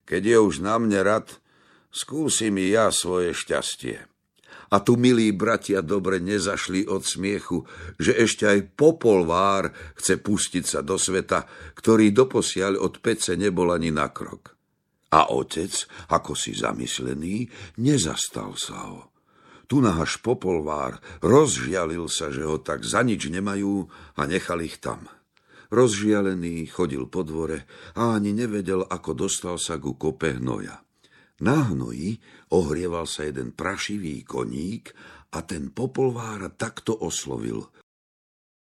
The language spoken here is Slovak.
Keď je už na mne rad, skúsim i ja svoje šťastie. A tu milí bratia dobre nezašli od smiechu, že ešte aj Popolvár chce pustiť sa do sveta, ktorý doposiaľ od pece nebol ani na krok. A otec, ako si zamyslený, nezastal sa ho. Tu náš Popolvár rozžialil sa, že ho tak za nič nemajú a nechal ich tam. Rozžialený chodil po dvore a ani nevedel, ako dostal sa ku kope hnoja. Na hnoji ohrieval sa jeden prašivý koník a ten Popolvára takto oslovil.